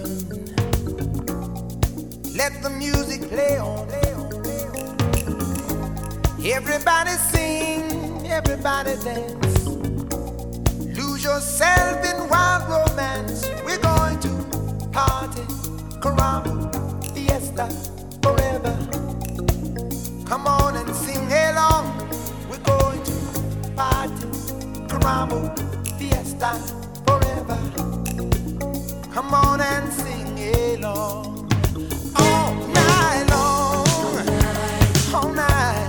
Let the music play on. Everybody sing, everybody dance. Lose yourself in wild romance. We're going to party, caramba, fiesta, forever. Come on and sing along. We're going to party, caramba, fiesta, forever. Come on and sing along. All night long, all night.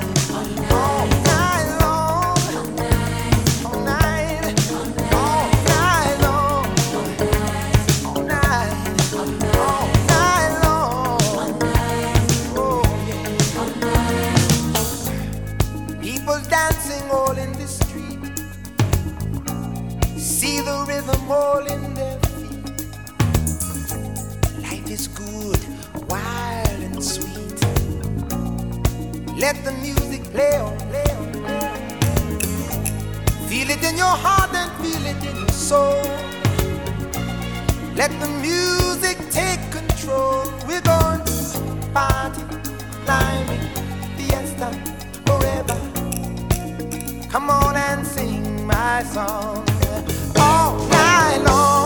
Dancing all in the street, see the rhythm all in their feet. Life is good, wild and sweet. Let the music play on, play on, play on. Feel it in your heart and feel it in your soul. Let the music take control. We're going to party, climbing, fiesta, forever. Come on and sing my song all night long.